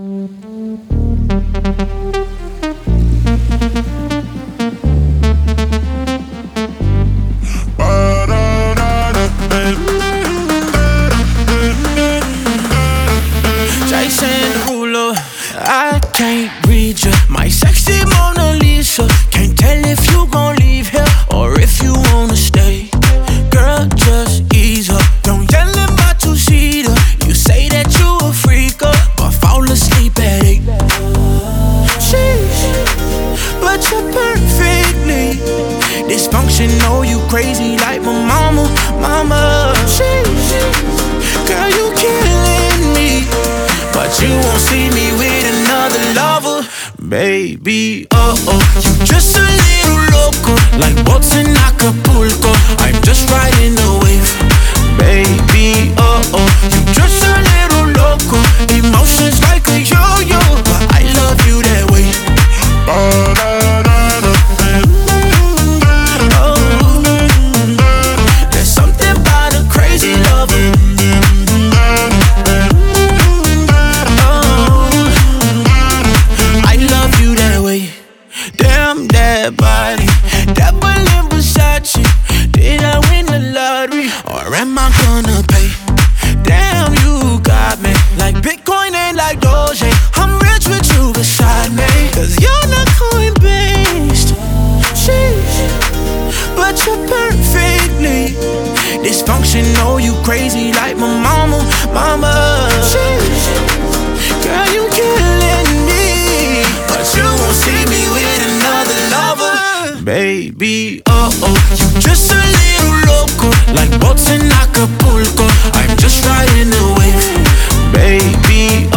Jason Derulo, I can't read you. My sexy Mona Lisa. Can't tell if you gon' leave here or if you wanna stay. Girl, just ease up. Don't yell in my two-seater. You say that you a freak up, but fall asleep at 8. Sheesh, but you're perfectly dysfunctional. You crazy like my mama. Sheesh, girl, you killing me, but you won't see me with another lover. Baby, you just a little loco, like boats in Acapulco. I'm just riding the wave. Baby, you just a little loco, emotions like a yo-yo, but I love you that way. There's something about a crazy lover. Damn that body, double in Versace. Did I win the lottery, or am I gonna pay? Damn, you got me like Bitcoin and like Doge. I'm rich with you beside me, cause you're not coin-based. Sheesh, but you're perfectly dysfunctional. You crazy like my mama. Sheesh, girl, you killing me, but you won't see me with another lover. Baby, you just a little loco, like boats in Acapulco. I'm just riding the wave. Baby,